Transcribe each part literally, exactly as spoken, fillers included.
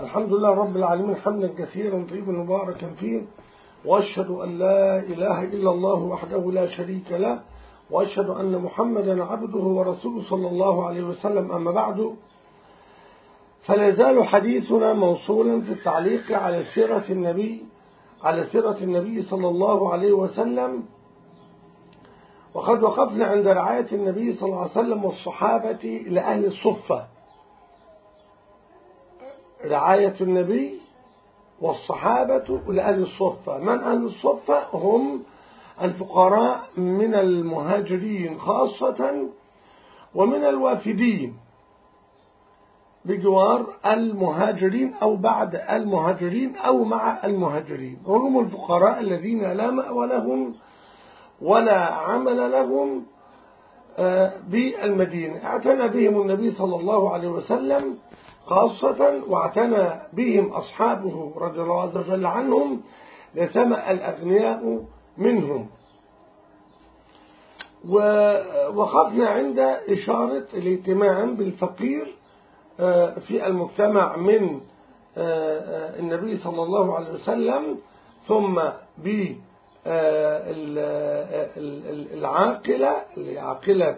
الحمد لله رب العالمين حمدا كثيرا طيبا مباركا فيه، وأشهد أن لا إله إلا الله وحده لا شريك له، وأشهد أن محمدا عبده ورسوله صلى الله عليه وسلم. أما بعد، فلا يزال حديثنا موصولا في التعليق على سيرة النبي على سيرة النبي صلى الله عليه وسلم، وقد وقفنا عند رعاية النبي صلى الله عليه وسلم والصحابة لأهل الصفة. رعاية النبي والصحابة لأهل الصفة. من أهل الصفة؟ هم الفقراء من المهاجرين خاصة ومن الوافدين بجوار المهاجرين أو بعد المهاجرين أو مع المهاجرين. هم الفقراء الذين لا مأوى لهم ولا عمل لهم بالمدينة. اعتنى بهم النبي صلى الله عليه وسلم خاصة، واعتنى بهم أصحابه رضي الله عز وجل عنهم لسمع الأغنياء منهم. ووقفنا عند إشارة الاهتمام بالفقير في المجتمع من النبي صلى الله عليه وسلم، ثم بالعاقلة عاقلة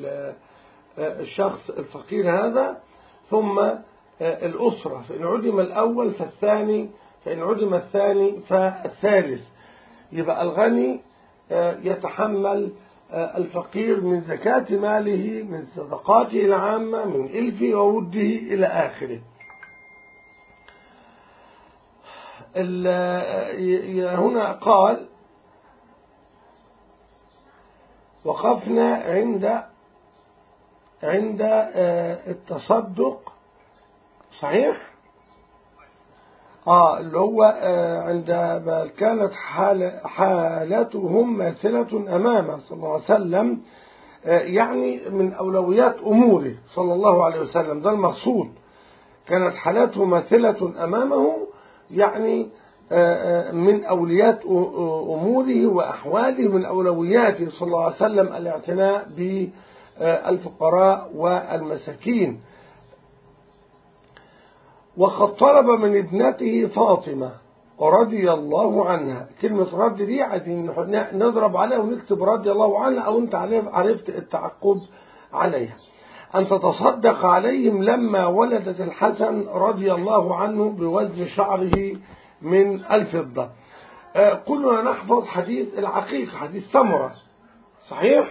الشخص الفقير هذا، ثم الأسرة، فإن عدم الأول فالثاني، فإن عدم الثاني فالثالث. يبقى الغني يتحمل الفقير من زكاة ماله، من صدقاته العامة، من إلفه ووده إلى آخره. هنا قال وقفنا عند عند التصدق، صحيح؟ آه اللي هو عند كانت حال حالتهم ماثلة أمامه صلى الله عليه وسلم، يعني من أولويات أموره صلى الله عليه وسلم، ده المقصود. كانت حالته ماثلة أمامه، يعني من أولويات أموره وأحواله، من أولوياته صلى الله عليه وسلم الاعتناء بالفقراء والمساكين. وقد طلب من ابنته فاطمة رضي الله عنها، كلمة رد دي عايزين نضرب عليها ونكتب رضي الله عنها، أو أنت عرفت التعقب عليها، أن تتصدق عليهم لما ولدت الحسن رضي الله عنه بوزن شعره من الفضة. كلنا نحفظ حديث العقيقة، حديث سمرة، صحيح؟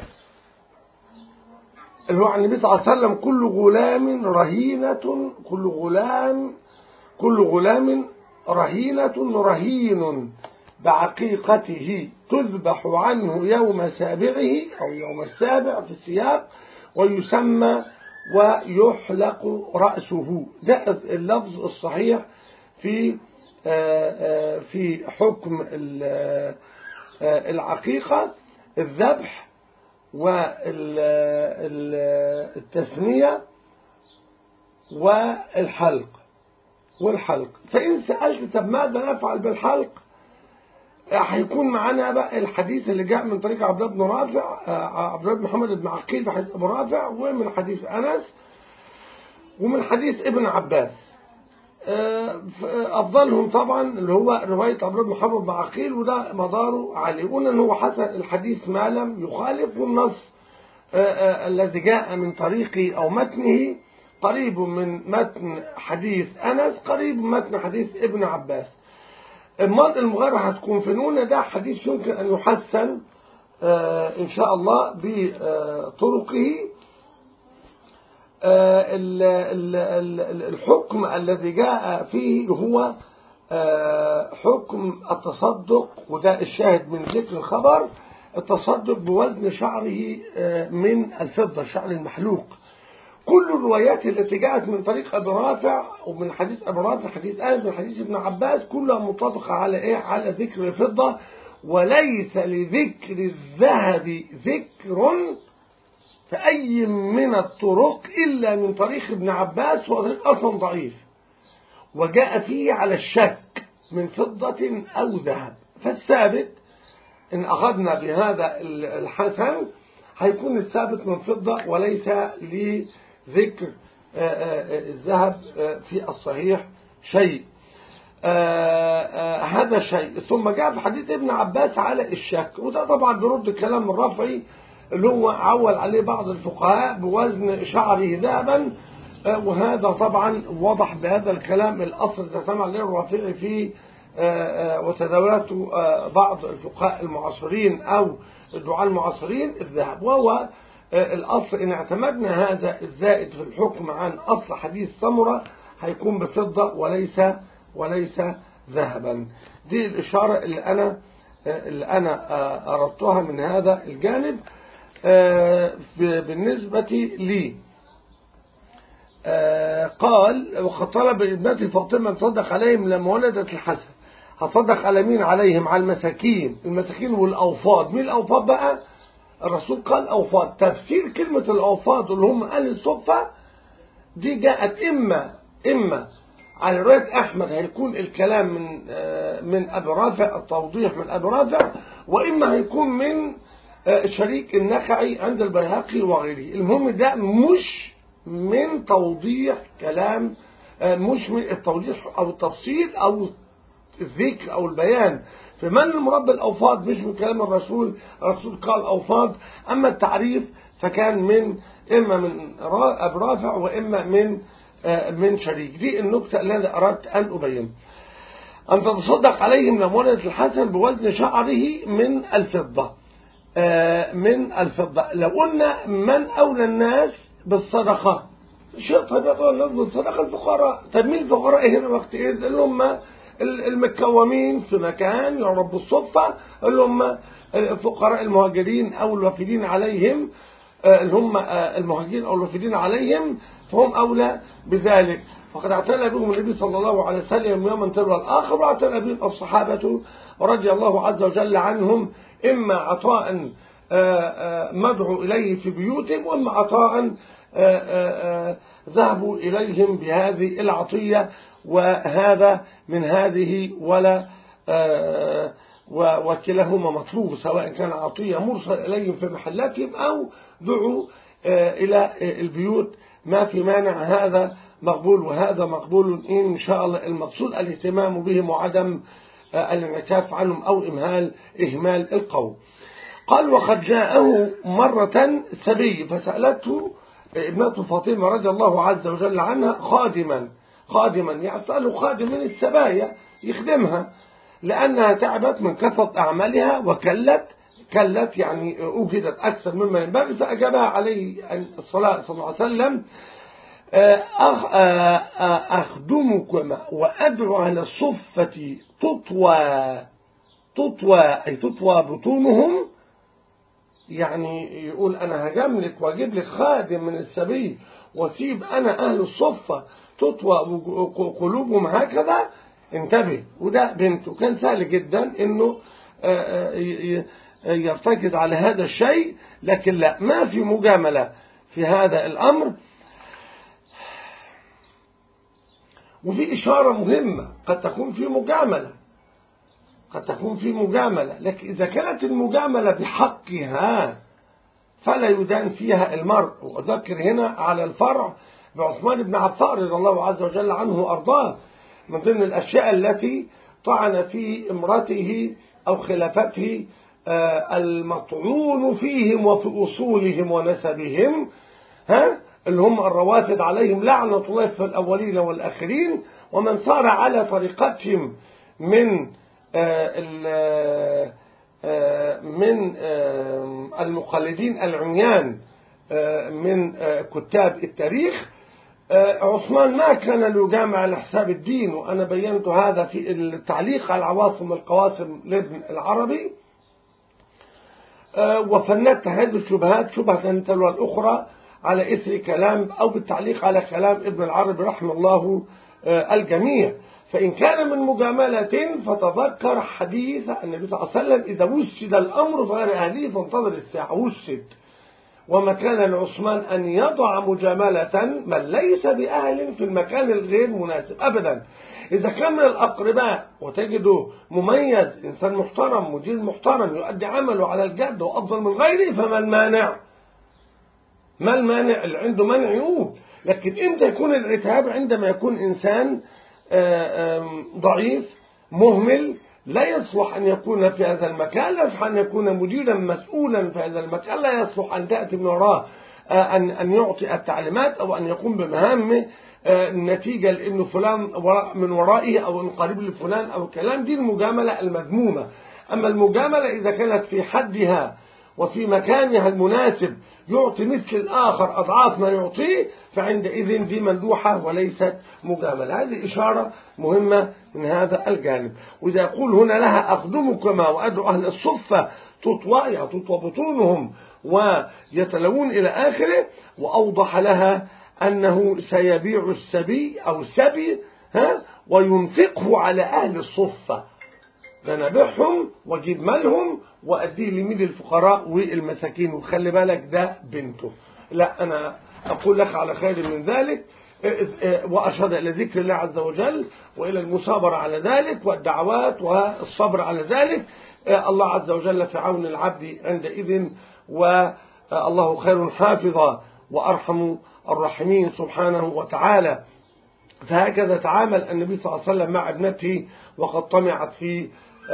اللي هو عن النبي صلى الله عليه وسلم: كل غلام رهينة كل غلام كل غلام رهينة رهين بعقيقته تذبح عنه يوم سابعه أو يوم السابع في السياق، ويسمى ويحلق رأسه. ده اللفظ الصحيح في في حكم العقيقة: الذبح والتسمية والحلق والحلق. فإن سألت طب ماذا نفعل بالحلق، هيكون معانا بقى الحديث اللي جاء من طريق عبد الله بن رافع، عبد الله بن محمد بن عقيل في حديث أبو رافع، ومن حديث أنس، ومن حديث ابن عباس. أفضلهم طبعا اللي هو رواية عبد الله بن محمد بن عقيل، وده مداره عليه. قلنا أنه هو حسن الحديث ما لم يخالف، والنص الذي جاء من طريقه أو متنه قريب من متن حديث أنس، قريب من متن حديث ابن عباس. المرء المغيرة هتكون في نون، ده حديث يمكن أن يحسن إن شاء الله بطرقه. الحكم الذي جاء فيه هو حكم التصدق، وده الشاهد من ذكر الخبر: التصدق بوزن شعره من الفضة، الشعر المحلوق. كل الروايات التي جاءت من طريق أبي رافع ومن حديث أبي رافع، حديث أنس، من حديث ابن عباس، كلها متفقة على إيه؟ على ذكر الفضة، وليس لذكر الذهب ذكر في أي من الطرق إلا من طريق ابن عباس، وطريق أصلا ضعيف، وجاء فيه على الشك من فضة أو ذهب. فالثابت إن أخذنا بهذا الحسن هيكون الثابت من فضة، وليس لذكر الذهب في الصحيح شيء. آه آه هذا شيء. ثم جاء في حديث ابن عباس على الشك، وده طبعا بيرد كلام الرافعي اللي هو عول عليه بعض الفقهاء بوزن شعره ذهبا، آه وهذا طبعا وضح بهذا الكلام الأصل الذي اعتمد عليه الرافعي في آه آه وتداولته آه بعض الفقهاء المعاصرين أو الدعاة المعاصرين الذهب، وهو آه الأصل إن اعتمدنا هذا الزائد في الحكم عن أصل حديث سمرة هيكون بفضة وليس وليس ذهبا. دي الإشارة اللي أنا اللي أنا أردتها من هذا الجانب. بالنسبة لي قال وقد طلب ابنتي فاطمة تصدق عليهم لما ولدت الحسن. هتصدق على مين؟ عليهم، على المساكين. المساكين والأوفاض. مين الأوفاض بقى؟ الرسول قال أوفاض. تفسير كلمة الأوفاض اللي هم أهل الصفة دي جاءت إما إما على رواية أحمد هيكون الكلام من من أبي رافع، التوضيح من أبي رافع، وإما هيكون من شريك النخعي عند البيهقي وغيره. المهم ده مش من توضيح كلام، مش من التوضيح أو التفصيل أو الذكر أو البيان في من المراد بالأوفاض، مش من كلام الرسول. الرسول قال أوفاض، أما التعريف فكان من إما من أبي رافع وإما من من شريك. دي النقطة التي أردت أن أبين. أن تتصدق عليهم لما ولدت الحسن بوزن شعره من الفضة. من الفضة. لو قلنا من أولى الناس بالصدقة، شيء طبيعي طبعا الناس بالصدقة الفقراء. طب مين الفقراء هنا وقت إيه؟ اللي هم المكومين في مكان يعرف بالصفة، اللي هم الفقراء المهاجرين أو الوافدين عليهم، اللي هم المهاجرين أو الوافدين عليهم، فهم أولى بذلك. فقد اعتنى بهم النبي صلى الله عليه وسلم يوما تلو الآخر، واعتنى بهم الصحابة رضي الله عز وجل عنهم، إما عطاء مدعو إليه في بيوتهم، وإما عطاء ذهبوا إليهم بهذه العطية. وهذا من هذه ولا وكلاهما مطلوب، سواء كان عطية مرسل إليهم في محلاتهم أو دعوا إلى البيوت، ما في مانع. هذا مقبول وهذا مقبول إن شاء الله. المقصود الاهتمام بهم وعدم الانعكاف عنهم أو إمهال إهمال القوم. قال وقد جاءه مرة سبي فسألته ابنته فاطمة رضي الله عز وجل عنها خادما خادما يسأله خادم من السبايا يخدمها، لأنها تعبت من كثرة أعمالها وكلت كلت يعني أوجدت أكثر مما ينبغي. فأجابها عليه الصلاة صلى الله عليه وسلم أخدمكم وأدعو على الصفة تطوى تطوى أي تطوى بطونهم، يعني يقول أنا هجملك وأجيب لك خادم من السبي وسيب أنا أهل الصفة تطوى قلوبهم هكذا. انتبه. وده بنته كان سهل جدا إنه يرتكز على هذا الشيء، لكن لا، ما في مجاملة في هذا الأمر. وفي إشارة مهمة، قد تكون في مجاملة قد تكون في مجاملة لكن إذا كانت المجاملة بحقها فلا يدان فيها المرء. وأذكر هنا على الفرع بعثمان بن عفان رضي الله عز وجل عنه وأرضاه، من ضمن الأشياء التي طعن في امرته أو خلافته المطعون فيهم وفي أصولهم ونسبهم، ها اللي هم الروافد عليهم لعنة الله في الأولين والآخرين، ومن صار على طريقتهم من من المقلدين العميان من كتاب التاريخ. عثمان ما كان ليجامع على حساب الدين، وأنا بينت هذا في التعليق على العواصم والقواسم لابن العربي، وفندت هذه الشبهات شبهة تلو الأخرى على إثر كلام أو بالتعليق على كلام ابن العربي رحمه الله الجميع. فإن كان من مجاملة فتذكر حديث النبي صلى الله عليه وسلم إذا وسد الأمر فغير أهله فانتظر الساعة. وسد، وما كان لعثمان أن يضع مجاملة من ليس بأهل في المكان الغير مناسب أبدا. إذا كان من الأقرباء وتجده مميز، إنسان محترم، مدير محترم، يؤدي عمله على الجد وأفضل من غيره، فما المانع؟ ما المانع؟ اللي عنده منع يقول. لكن إمتى يكون العتاب؟ عندما يكون إنسان ضعيف مهمل لا يصلح أن يكون في هذا المكان، لا يصلح أن يكون مديرا مسؤولا في هذا المكان، لا يصلح أن تأتي من وراه أن أن يعطي التعليمات أو أن يقوم بمهامه نتيجة لأنه فلان من ورائه أو أن قريب لفلان أو كلام. دي المجاملة المذمومة. أما المجاملة إذا كانت في حدها وفي مكانها المناسب يعطي مثل الآخر أضعاف ما يعطيه، فعندئذ دي مندوحة وليست مجاملة. هذه إشارة مهمة من هذا الجانب. وإذا يقول هنا لها أخدمكما وأدعو أهل الصفة تطوى يعني تطوى بطونهم ويتلوون إلى آخره، وأوضح لها أنه سيبيع السبي أو السبي ها وينفقه على أهل الصفة، فنبيعهم واجيب مالهم وأديه لمين الفقراء والمساكين. وخلي بالك ده بنته. لا، أنا أقول لك على خير من ذلك، وأشهد إلى ذكر الله عز وجل وإلى المصابرة على ذلك والدعوات والصبر على ذلك. الله عز وجل في عون العبد عندئذ، والله خير حافظا وأرحم الراحمين سبحانه وتعالى. فهكذا تعامل النبي صلى الله عليه وسلم مع ابنته، وقد طمعت في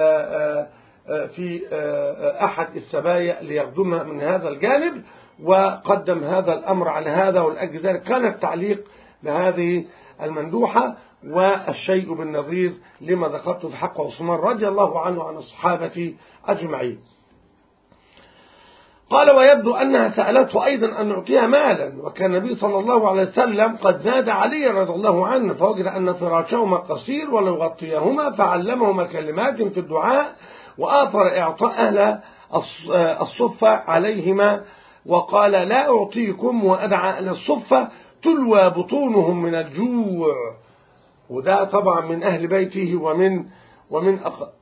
في أحد السبايا ليخدمها من هذا الجانب، وقدم هذا الأمر على هذا. ولأجل ذلك كان التعليق بهذه المندوحة والشيء بالنظير لما ذكرته في حق عثمان رضي الله عنه عن الصحابة أجمعين. قال: ويبدو أنها سألته أيضا أن يعطيها مالا، وكان النبي صلى الله عليه وسلم قد زاد علي رضي الله عنه، فوجد أن فراشهما قصير ولا يغطيهما، فعلمهما كلمات في الدعاء، وآثر إعطاء أهل الصفة عليهما، وقال: لا أعطيكم وأدعى أهل الصفة تلوى بطونهم من الجوع. وده طبعا من أهل بيته ومن ومن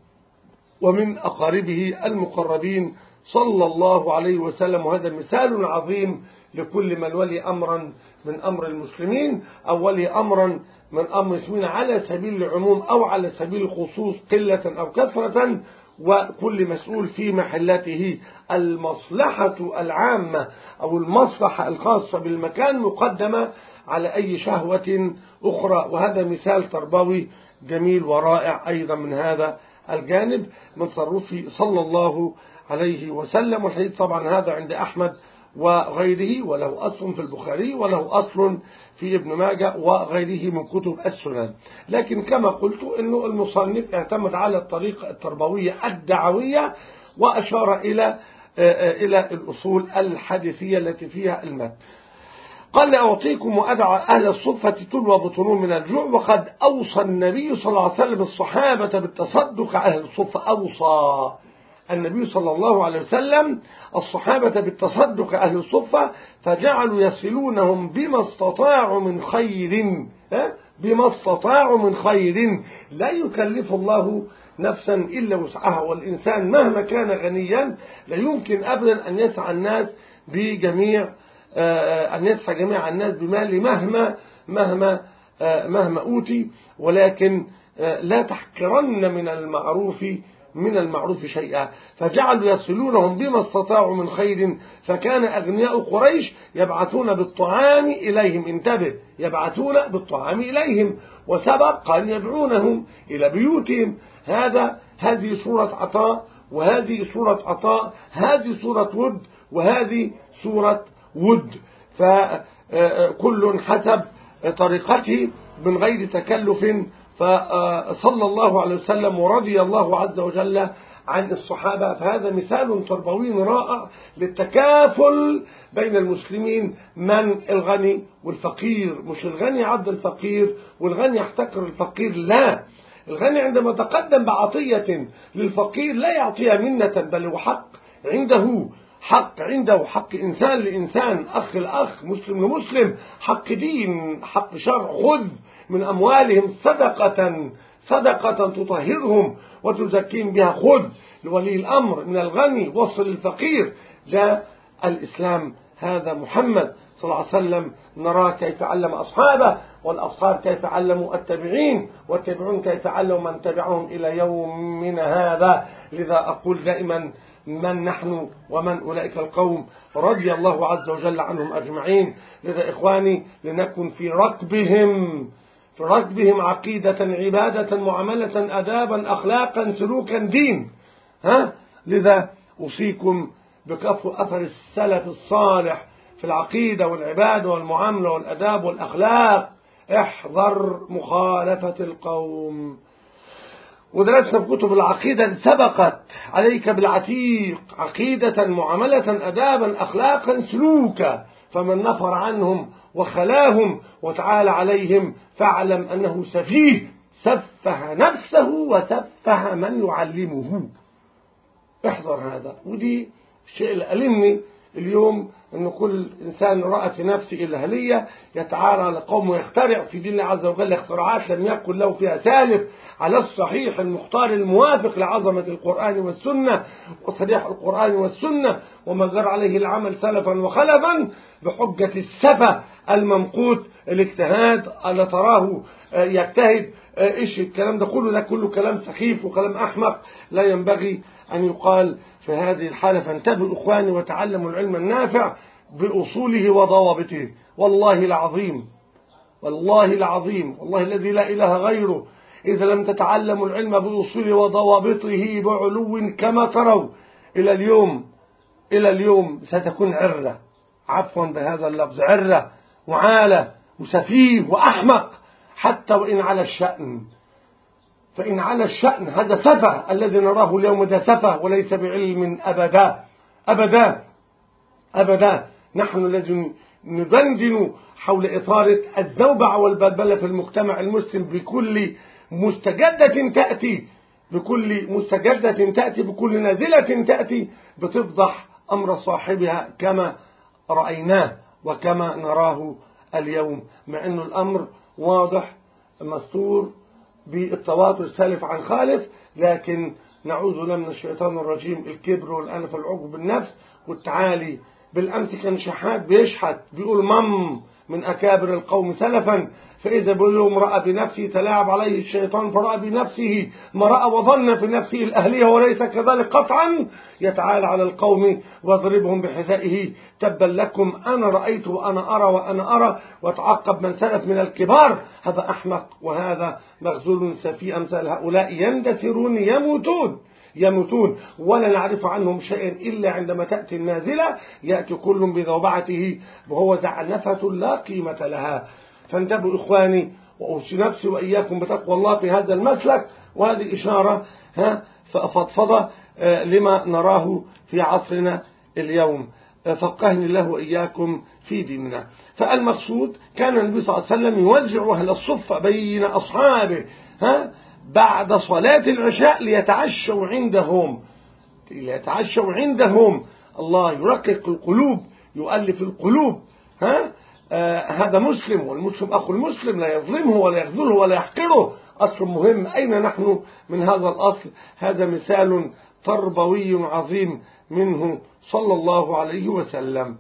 ومن أقاربه المقربين صلى الله عليه وسلم. وهذا مثال عظيم لكل من ولي أمرا من أمر المسلمين، أو ولي أمرا من أمر المسلمين على سبيل العموم أو على سبيل الخصوص قلة أو كثرة، وكل مسؤول في محلته. المصلحة العامة أو المصلحة الخاصة بالمكان مقدمة على أي شهوة أخرى. وهذا مثال تربوي جميل ورائع أيضا من هذا الجانب من تصرفه صلى الله عليه وسلم. والحديث طبعا هذا عند أحمد وغيره، وله أصل في البخاري وله أصل في ابن ماجه وغيره من كتب السنن. لكن كما قلت أنه المصنف اعتمد على الطريقة التربوية الدعوية، وأشار إلى إلى الأصول الحديثية التي فيها المد. قال: أعطيكم وأدعى أهل الصفة تلوى بطونهم من الجوع. وقد أوصى النبي صلى الله عليه وسلم الصحابة بالتصدق على أهل الصفة. أوصى النبي صلى الله عليه وسلم الصحابة بالتصدق أهل الصفة، فجعلوا يصلونهم بما استطاعوا من خير، بما استطاعوا من خير. لا يكلف الله نفسا إلا وسعها، والإنسان مهما كان غنيا لا يمكن أبدا أن يسعى الناس بجميع أن يسعى جميع الناس بمال مهما مهما مهما أوتي، ولكن لا تحقرن من المعروف من المعروف شيئا. فجعلوا يصلونهم بما استطاعوا من خير، فكان أغنياء قريش يبعثون بالطعام إليهم. انتبه، يبعثون بالطعام إليهم، وسبق أن يدعونهم إلى بيوتهم. هذا هذه صورة عطاء، وهذه صورة عطاء، هذه صورة ود، وهذه صورة ود. فكل حسب طريقته من غير تكلف. فصلى الله عليه وسلم ورضي الله عز وجل عن الصحابة. فهذا مثال تربوي رائع للتكافل بين المسلمين، من الغني والفقير. مش الغني عبد الفقير والغني يحتقر الفقير، لا، الغني عندما تقدم بعطية للفقير لا يعطيها منة، بل هو حق عنده، حق عنده، حق إنسان لإنسان، أخ لأخ، مسلم لمسلم، حق دين، حق شرع. خذ من أموالهم صدقة صدقة تطهرهم وتزكيهم بها. خذ لولي الأمر من الغني، وصل للفقير. لا، الإسلام هذا محمد صلى الله عليه وسلم نرى كيف علم أصحابه، والأصحاب كيف علموا التابعين، والتابعون كيف علموا من تبعهم إلى يومنا هذا. لذا أقول دائما: من نحن ومن أولئك القوم رضي الله عز وجل عنهم أجمعين. لذا إخواني لنكن في ركبهم في ركبهم عقيدة، عبادة، معاملة، أدابا، أخلاقا، سلوكا، دين. ها؟ لذا أوصيكم بكف أثر السلف الصالح في العقيدة والعبادة والمعاملة والأداب والأخلاق. احذر مخالفة القوم. ودرسنا في كتب العقيدة سبقت عليك بالعتيق: عقيدة، معاملة، أدابا، أخلاقا، سلوكا. فمن نفر عنهم وخلاهم وتعالى عليهم فاعلم أنه سفيه، سفه نفسه وسفه من يعلمه. احذر هذا. ودي الشيء اللي ألمني اليوم، أن كل إنسان رأى في نفسه الهلية يتعارى على قوم ويخترع في دين الله عز وجل اختراعات لم يكن له فيها سالف على الصحيح المختار الموافق لعظمة القرآن والسنة وصريح القرآن والسنة وما جرى عليه العمل سلفا وخلفا، بحجة السفة الممقوت الاجتهاد اللي تراه يجتهد. ايش الكلام ده كله؟ ده كله كلام سخيف وكلام أحمق لا ينبغي أن يقال في هذه الحالة. فانتبهوا إخواني وتعلموا العلم النافع بأصوله وضوابطه. والله العظيم، والله العظيم، والله الذي لا إله غيره، إذا لم تتعلموا العلم بأصوله وضوابطه بعلو كما تروا إلى اليوم إلى اليوم ستكون عرة، عفوا بهذا اللفظ، عرة وعالة وسفيه وأحمق، حتى وإن على الشأن. فإن على الشأن هذا سفه، الذي نراه اليوم ده سفه وليس بعلم أبدا أبدا أبدا. نحن الذي ندندن حول إطارة الزوبعة والبلبلة في المجتمع المسلم بكل مستجدة تأتي بكل مستجدة تأتي بكل نازلة تأتي بتفضح أمر صاحبها كما رأيناه وكما نراه اليوم، مع أن الأمر واضح مستور بالتواتر سالف عن خالف. لكن نعوذ بالله من الشيطان الرجيم، الكبر والأنف والعجب بالنفس والتعالي. بالأمس كان شحات بيشحت بيقول مم من أكابر القوم سلفا، فإذا بيقول رأى بنفسه تلاعب عليه الشيطان فرأى بنفسه ما رأى وظن في نفسه الأهلية وليس كذلك قطعا، يتعالى على القوم واضربهم بحذائه تبا لكم أنا رأيت وأنا أرى وأنا أرى، وتعقب من سلف من الكبار. هذا أحمق وهذا مغزول سفيه. أمثال هؤلاء يندثرون يموتون يموتون ولا نعرف عنهم شيئا إلا عندما تأتي النازلة يأتي كل بذوبعته وهو زعنفة لا قيمة لها. فانتبهوا إخواني، وأوصي نفسي وإياكم بتقوى الله في هذا المسلك. وهذه إشارة ها فضفضة لما نراه في عصرنا اليوم. فقهني الله وإياكم في ديننا. فالمقصود كان النبي صلى الله عليه وسلم يوزع أهل الصفة بين أصحابه ها بعد صلاة العشاء ليتعشوا عندهم ليتعشوا عندهم الله يرقق القلوب، يؤلف القلوب. ها آه هذا مسلم، والمسلم أخو المسلم، لا يظلمه ولا يخذله ولا يحقره. أصل مهم. أين نحن من هذا الأصل؟ هذا مثال تربوي عظيم منه صلى الله عليه وسلم.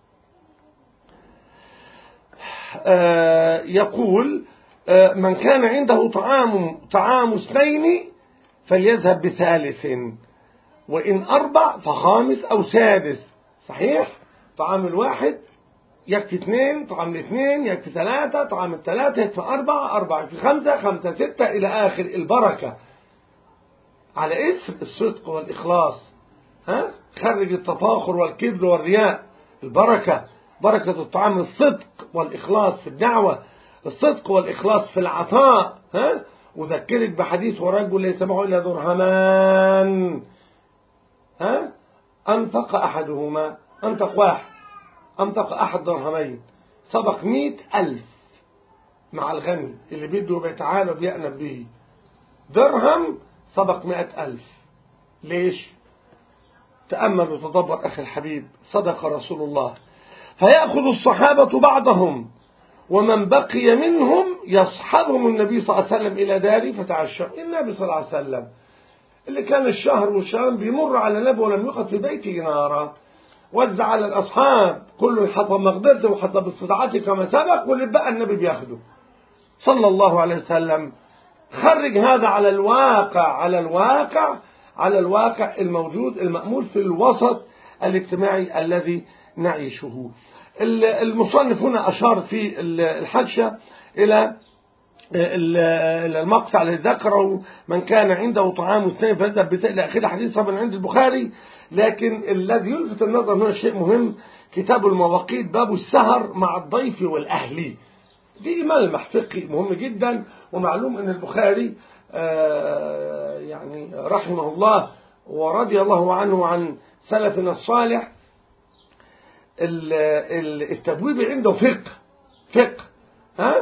آه يقول آه من كان عنده طعام طعام اثنين فليذهب بثالث، وإن أربع فخامس أو سادس. صحيح؟ طعام الواحد يكفي اثنين، طعام الاثنين يكفي ثلاثة، طعام الثلاثة يكفي أربعة، أربعة يكفي خمسة، خمسة ستة إلى آخر. البركة على إثر الصدق والإخلاص. ها؟ خرج التفاخر والكبر والرياء. البركة بركة الطعام الصدق والإخلاص في الدعوة، الصدق والإخلاص في العطاء. ها؟ وذكرك بحديث ورجل ليس معه إلا درهمان ها أنفق أحدهما أنفق واحد أنفق أحد درهمين سبق مئة ألف مع الغني اللي بيده بيتعالى وبيأنب به. درهم سبق مئة ألف. ليش؟ تأمل وتدبر أخي الحبيب. صدق رسول الله. فيأخذ الصحابة بعضهم ومن بقي منهم يصحبهم النبي صلى الله عليه وسلم إلى داره فتعشوا. النبي صلى الله عليه وسلم اللي كان الشهر والشهرين بيمر على النبي ولم يقض في بيته نارا، وزع على الأصحاب كل حسب مقدرته وحسب استطاعته كما سبق، واللي بقى النبي بياخده صلى الله عليه وسلم. خرج هذا على الواقع على الواقع على الواقع الموجود المأمول في الوسط الاجتماعي الذي نعيشه. المصنف هنا أشار في الحاشية إلى المقطع اللي ذكره من كان عنده طعام اثنين فليذهب بسائل إلى آخره، حديث من عند البخاري. لكن الذي يلفت النظر هنا شيء مهم، كتاب المواقيت باب السهر مع الضيف والأهل. دي ملمح فقهي مهم جدا. ومعلوم ان البخاري آه يعني رحمه الله ورضي الله عنه عن سلفنا الصالح التبويب عنده فقه فقه ها.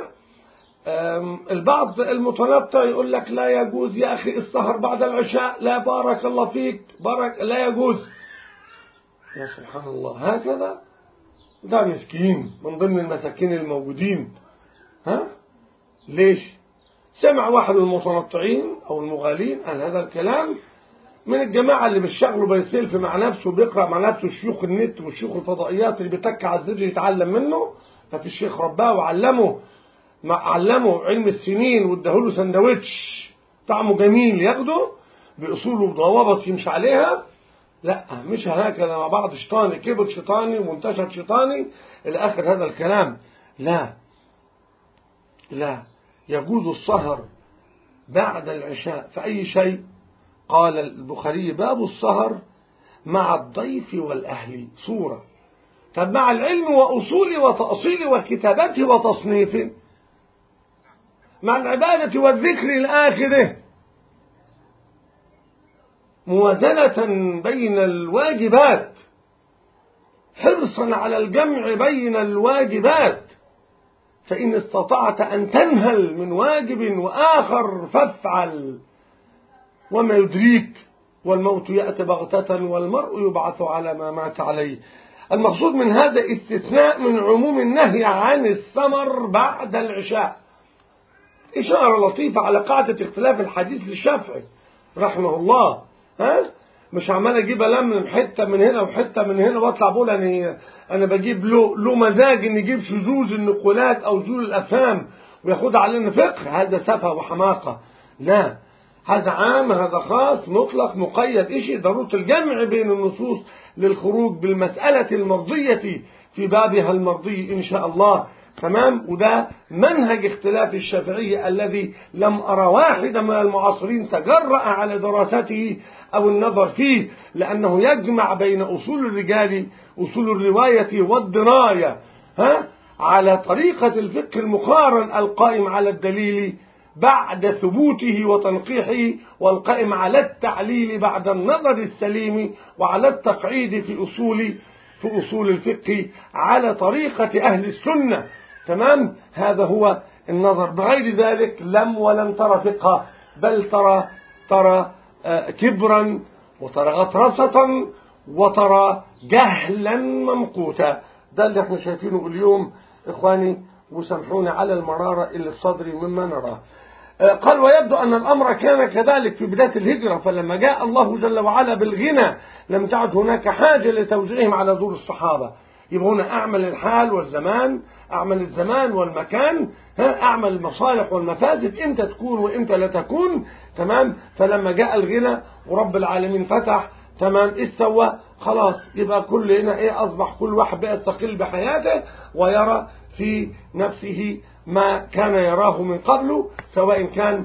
البعض المتنطع يقول لك لا يجوز يا أخي السهر بعد العشاء، لا بارك الله فيك بارك لا يجوز. يا سبحان الله، هكذا ده مسكين من ضمن المساكين الموجودين. ها ليش؟ سمع واحد من المتنطعين أو المغالين عن هذا الكلام من الجماعة اللي بيشتغلوا بيسيلف مع نفسه وبيقرأ مع نفسه شيوخ النت وشيوخ الفضائيات اللي بيتك على الزر يتعلم منه. ففي الشيخ رباه وعلمه، ما علمه علم السنين واداهوله سندوتش طعمه جميل ياخده بأصوله وضوابط يمشي عليها. لا، مش هكذا مع بعض شيطاني كبر شيطاني ومنتشر شيطاني إلى آخر هذا الكلام. لا لا يجوز السهر بعد العشاء في أي شيء. قال البخاري باب السهر مع الضيف والأهل صورة. طب مع العلم وأصوله وتأصيله وكتابته وتصنيفه، مع العبادة والذكر الآخرة، موازنة بين الواجبات، حرصا على الجمع بين الواجبات. فإن استطعت أن تنهل من واجب وآخر فافعل، وما يدريك والموت يأتي بغتة والمرء يبعث على ما مات عليه. المقصود من هذا استثناء من عموم النهي عن السمر بعد العشاء. إشارة لطيفة على قاعدة اختلاف الحديث للشافعي رحمه الله. ها مش عمال اجيب ألم حته من هنا وحته من هنا واطلع بقول انا انا بجيب له له مزاج ان يجيب شذوذ النقولات او جول الافهام وياخدها علينا فقه. هذا سفه وحماقه. لا، هذا عام، هذا خاص، مطلق، مقيد. إشي ضرورة الجمع بين النصوص للخروج بالمسألة المرضية في بابها المرضي إن شاء الله. تمام. وده منهج اختلاف الشافعية الذي لم أرى واحدا من المعاصرين تجرأ على دراسته أو النظر فيه، لأنه يجمع بين أصول الرجال، أصول الرواية والدراية، ها على طريقة الفقه المقارن القائم على الدليل بعد ثبوته وتنقيحه، والقائم على التعليل بعد النظر السليم، وعلى التقعيد في أصول في أصول الفقه على طريقة أهل السنة. تمام. هذا هو النظر. بغير ذلك لم ولن ترى فقه، بل ترى ترى كبرا، وترى غطرسة، وترى جهلا ممقوتا. ده اللي احنا شايفينه اليوم إخواني، وسامحونا على المرارة اللي في صدري مما نراه. قال ويبدو أن الأمر كان كذلك في بداية الهجرة، فلما جاء الله جل وعلا بالغنى لم تعد هناك حاجة لتوزيعهم على دور الصحابة. يبقى هنا أعمل الحال والزمان، أعمل الزمان والمكان، ها أعمل المصالح والمفاسد، إمتى تكون وإمتى لا تكون. تمام. فلما جاء الغنى ورب العالمين فتح، تمام، إيه سوى؟ خلاص يبقى كل هنا إيه أصبح كل واحد بقى يستقل بحياته ويرى في نفسه ما كان يراه من قبله، سواء كان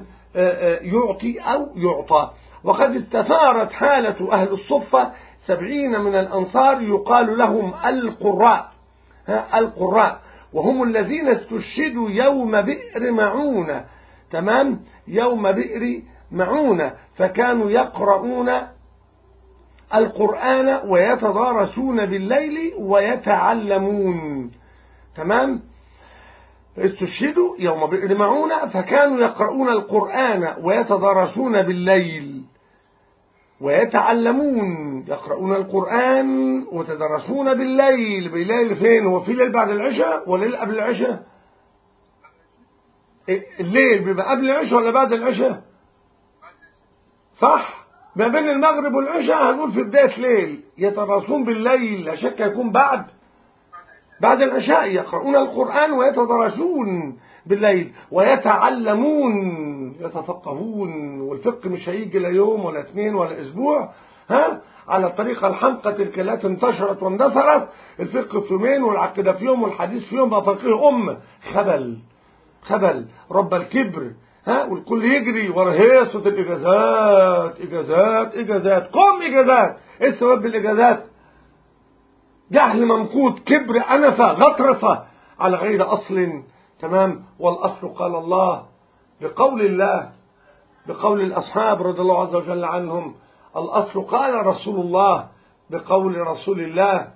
يعطي أو يعطى. وقد استثارت حالة أهل الصفة سبعين من الأنصار يقال لهم القراء، القراء، وهم الذين استشهدوا يوم بئر معونة. تمام. يوم بئر معونة، فكانوا يقرؤون القرآن ويتدارسون بالليل ويتعلمون. تمام. استشهدوا يوم بئر معونة فكانوا يقرؤون القرآن ويتدارسون بالليل ويتعلمون. يقرؤون القرآن ويتدارسون بالليل. بالليل فين؟ هو في ليل بعد العشاء ولا ليل قبل العشاء؟ الليل بيبقى قبل العشاء ولا بعد العشاء؟ صح، ما بين المغرب والعشاء هنقول في بداية ليل. يتدارسون بالليل لا شك يكون بعد بعد العشاء. يقرؤون القرآن ويتدارسون بالليل ويتعلمون، يتفقهون. والفقه مش هيجي لا يوم ولا اثنين ولا اسبوع، ها على الطريقة الحمقى تلك التي انتشرت واندثرت. الفقه في يومين والعقيدة في يوم والحديث في يوم، بقى فقيه أمة. خبل خبل، رب الكبر، ها، والكل يجري ورا هيصة الإجازات إجازات إجازات. قوم إجازات، إيه السبب بالإجازات؟ جهل ممقوت، كبر، أنفة، غطرسة على غير أصل. تمام. والأصل قال الله بقول الله، بقول الأصحاب رضي الله عز وجل عنهم. الأصل قال رسول الله بقول رسول الله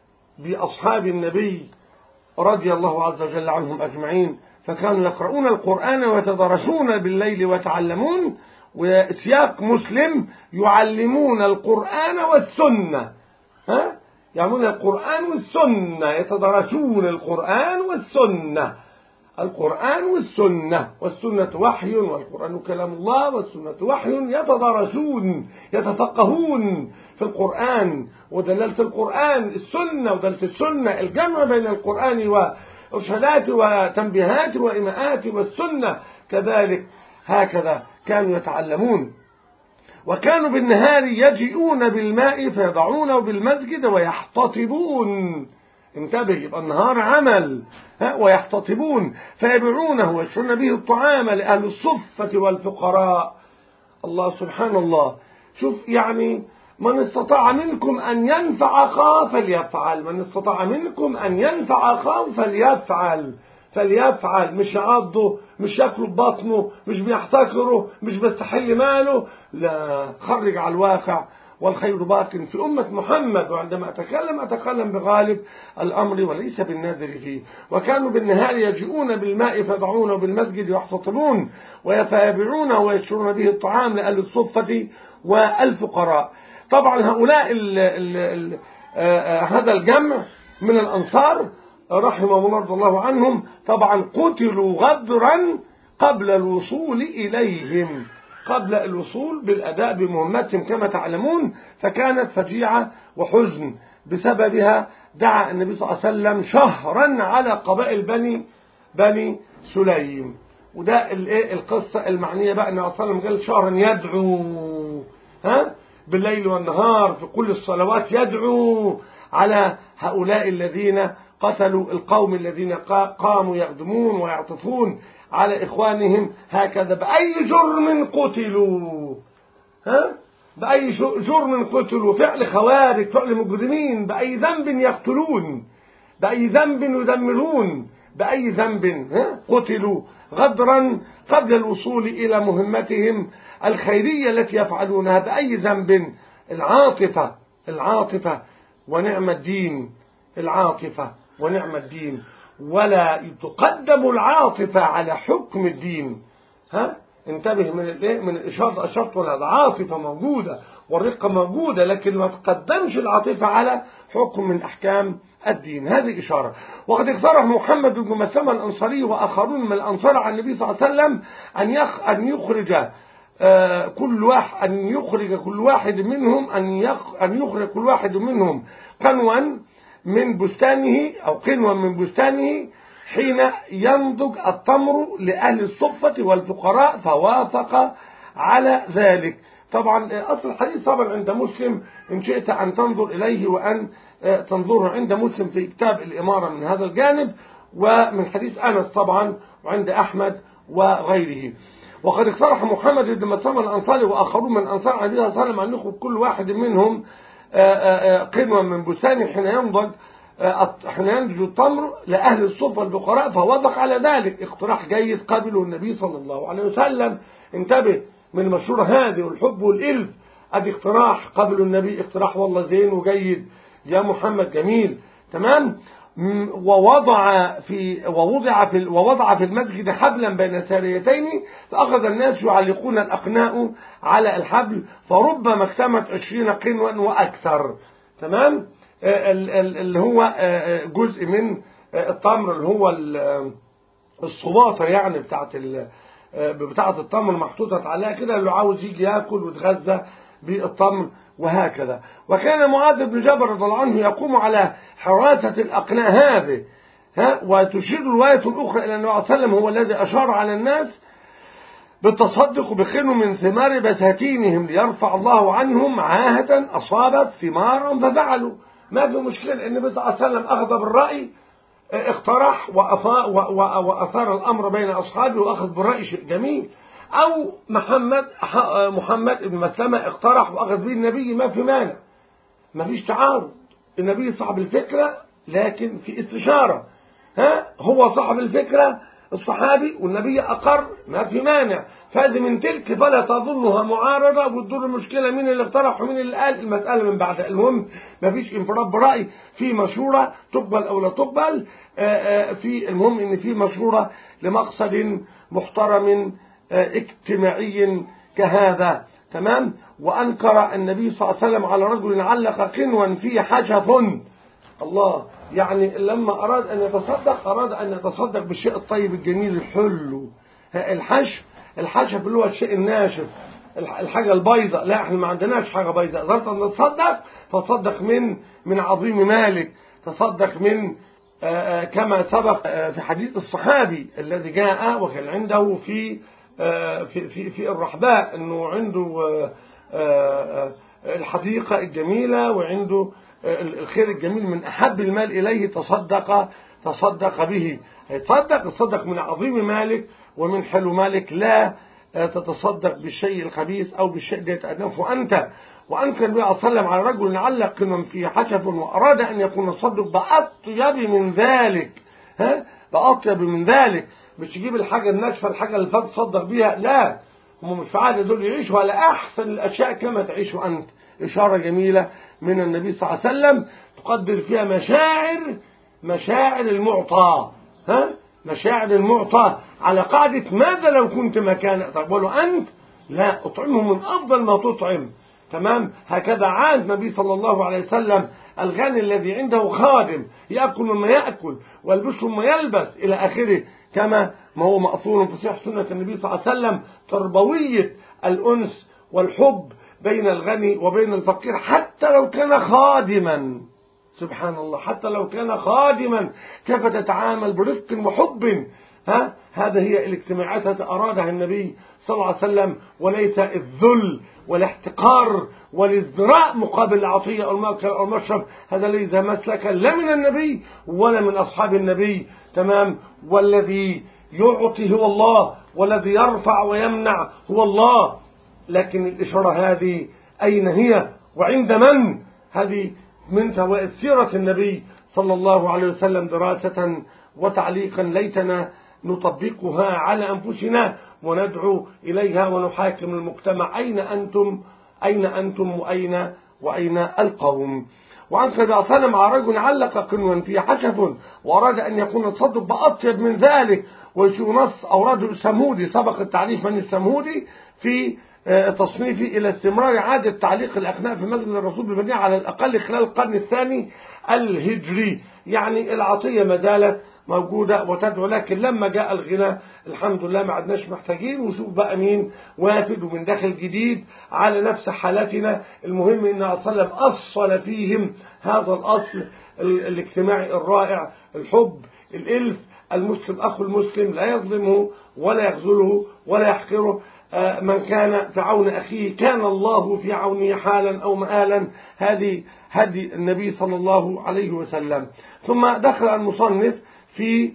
بأصحاب النبي رضي الله عز وجل عنهم أجمعين. فكانوا يقرؤون القرآن ويتدرسون بالليل ويتعلمون، وسياق مسلم يعلمون القرآن والسنة، ها، يعلمون القرآن والسنة، يتدرسون القرآن والسنة، القرآن والسنة، والسنة وحي والقرآن كلام الله، والسنة وحي، يتدرسون يتفقهون في القرآن ودلالة القرآن، السنة ودلالة السنة، الجمع بين القرآن وإرشادات وتنبيهات وإيماءات، والسنة كذلك. هكذا كانوا يتعلمون. وكانوا بالنهار يجيئون بالماء فيضعونه بالمسجد ويحتطبون. انتبه، يبقى النهار عمل، ها، ويحتطبون فيبيعونه ويشترون به الطعام لأهل الصفة والفقراء. الله سبحان الله. شوف يعني، من استطاع منكم أن ينفع أخاه فليفعل، من استطاع منكم أن ينفع أخاه فليفعل فليفعل مش يعضه، مش ياكله ببطنه، مش بيحتكره، مش بيستحل ماله، لا، خرج على الواقع. والخير باق في أمة محمد، وعندما أتكلم أتكلم بغالب الأمر وليس بالنادر فيه. وكانوا بالنهار يجيئون بالماء فيضعونه بالمسجد ويحتطبون ويبيعونه ويشترون به الطعام لأهل الصفة والفقراء. طبعا هؤلاء ال ال ال هذا الجمع من الأنصار رحمهم الله رضي الله عنهم، طبعا قتلوا غدرا قبل الوصول إليهم، قبل الوصول بالأداء بمهمتهم كما تعلمون. فكانت فجيعة وحزن بسببها. دعا النبي صلى الله عليه وسلم شهرا على قبائل بني بني سليم. وده الايه القصة المعنية بقى. النبي صلى الله عليه وسلم قال شهرا يدعو، ها، بالليل والنهار في كل الصلوات، يدعو على هؤلاء الذين قتلوا القوم الذين قاموا يخدمون ويعطفون على إخوانهم. هكذا بأي جرم قتلوا، ها، بأي جرم قتلوا، فعل خوارج، فعل مجرمين، بأي ذنب يقتلون، بأي ذنب يدمرون، بأي ذنب، ها، قتلوا غدرا قبل الوصول إلى مهمتهم الخيرية التي يفعلونها. بأي ذنب؟ العاطفة، العاطفة ونعم الدين، العاطفة ونعم الدين. ولا تقدم العاطفة على حكم الدين، ها، انتبه من الايه، من الإشارة أشرت ولا العاطفة موجودة والرقة موجودة، لكن ما تقدمش العاطفة على حكم من أحكام الدين. هذه إشارة. وقد اقترح محمد بن مسلمة الأنصاري وآخرون من الأنصار عن النبي صلى الله عليه وسلم أن يخ أن يخرج آه كل واحد أن يخرج كل واحد منهم أن يخ أن يخرج كل واحد منهم قنوا من بستانه أو قنوا من بستانه حين ينضج التمر لأهل الصفة والفقراء، فوافق على ذلك. طبعا أصل الحديث طبعا عند مسلم، إن شئت أن تنظر إليه وأن تنظره عند مسلم في كتاب الإمارة من هذا الجانب، ومن حديث أنس طبعا وعند أحمد وغيره. وقد اقترح محمد بن مسلمة الأنصاري وآخرون من أنصار النبي صلى الله عليه وسلم أن يخرج كل واحد منهم قنوة من بستانه حين ينضج حين ينضج التمر لأهل الصفة الفقراء، فوافق على ذلك. اقتراح جيد قبله النبي صلى الله عليه وسلم. انتبه من المشهورة هذه، والحب والإلف، ادي اقتراح قبل النبي، اقتراح والله زين وجيد يا محمد، جميل، تمام. ووضع في ووضع في ووضع في المسجد حبلا بين ساريتين، فأخذ الناس يعلقون الأقناء على الحبل، فربما اكتمت عشرين قنوا وأكثر، تمام. اللي هو جزء من التمر، اللي هو الصباطة يعني بتاعت بتاعت التمر محطوطة عليها كده، اللي عاوز يجي ياكل ويتغذى بالتمر وهكذا. وكان معاذ بن جبل رضي الله عنه يقوم على حراسة الأقناء هذه، ها. وتشير الرواية الأخرى إلى أن النبي صلى الله عليه وسلم هو الذي أشار على الناس بالتصدق بخنو من ثمار بساتينهم ليرفع الله عنهم عاهة أصابت ثمارا ففعلوا. ما في مشكلة. النبي صلى الله عليه وسلم أخذ بالرأي اقترح وأثار الأمر بين أصحابه وأخذ بالرأي شيء جميل. أو محمد محمد بن مسلمة اقترح وأخذ به النبي، ما في مانع، ما فيش تعارض. النبي صاحب الفكرة لكن في استشارة، ها هو صاحب الفكرة الصحابي والنبي أقر، ما في مانع. فهذه من تلك فلا تظنها معارضة وتدور المشكلة مين اللي اقترح ومين اللي قال، المسألة من بعد. المهم ما فيش انفراد برأي، في مشورة تقبل أو لا تقبل. في المهم إن في مشورة لمقصد محترم اجتماعي كهذا، تمام. وأنكر النبي صلى الله عليه وسلم على رجل علق قنوا فيه حشف، الله، يعني لما أراد أن يتصدق أراد أن يتصدق بالشيء الطيب الجميل الحلو. الحشف الحشف اللي هو الشيء الناشف، الحاجة البيضاء. لا، احنا ما عندناش حاجة بيضاء. قدرت أن نتصدق فتصدق من من عظيم مالك، تصدق من آآ آآ كما سبق في حديث الصحابي الذي جاء وكان عنده في في في في الرحباء انه عنده آآ الحديقة الجميلة وعنده الخير الجميل، من أحب المال إليه تصدق تصدق به. يتصدق تصدق من عظيم مالك ومن حلو مالك، لا تتصدق بالشيء الخبيث أو بالشيء الذي يتأنفه أنت. وأنكر النبي صلى الله عليه وسلم على رجل علق قنوا فيه حشف وأراد أن يكون التصدق بأطيب من ذلك، ها بأطيب من ذلك، مش تجيب الحاجة الناشفة الحاجة اللي فات تصدق بيها، لا، هم مش فعال دول يعيشوا على أحسن الأشياء كما تعيش أنت. إشارة جميلة من النبي صلى الله عليه وسلم تقدر فيها مشاعر مشاعر المعطى، ها مشاعر المعطى على قاعدة ماذا لو كنت مكانه تقبله أنت؟ لا، أطعمه من أفضل ما تطعم، تمام. هكذا عاد النبي صلى الله عليه وسلم الغني الذي عنده خادم يأكل مما يأكل ويلبس مما يلبس إلى آخره، كما ما هو مأثور في صحيح سنة النبي صلى الله عليه وسلم تربوية الأنس والحب بين الغني وبين الفقير حتى لو كان خادما. سبحان الله، حتى لو كان خادما كيف تتعامل برفق وحب. ها هذا هي الاجتماعات التي أرادها النبي صلى الله عليه وسلم، وليس الذل والاحتقار والازدراء مقابل العطية أو المأكل أو المشرب. هذا ليس مسلكا لا من النبي ولا من أصحاب النبي، تمام. والذي يعطي هو الله، والذي يرفع ويمنع هو الله. لكن الإشارة هذه أين هي وعند من؟ هذه من فوائد سيرة النبي صلى الله عليه وسلم دراسة وتعليقا، ليتنا نطبقها على أنفسنا وندعو إليها ونحاكم المجتمع. أين أنتم أين أنتم وأين وأين القوم؟ وعن صلى الله عليه وسلم على رجل علق قنوا في حشف وأراد أن يكون التصدق بأطيب من ذلك. ويشير نص أورده السمهودي، سبق التعريف من السمهودي في تصنيفي إلى استمرار عادة تعليق الأقناء في مسجد الرسول بالمدينة على الأقل خلال القرن الثاني الهجري. يعني العطية ما زالت موجودة وتدعو، لكن لما جاء الغنى الحمد لله ما عدناش محتاجين. وشوف بقى مين وافد ومن داخل جديد على نفس حالتنا. المهم إن صلى الله عليه وسلم أصل فيهم هذا الأصل الاجتماعي الرائع، الحب، الإلف، المسلم أخو المسلم لا يظلمه ولا يخذله ولا يحقره. من كان في عون أخيه كان الله في عونه حالا أو مآلا. هذه هدي النبي صلى الله عليه وسلم. ثم دخل المصنف في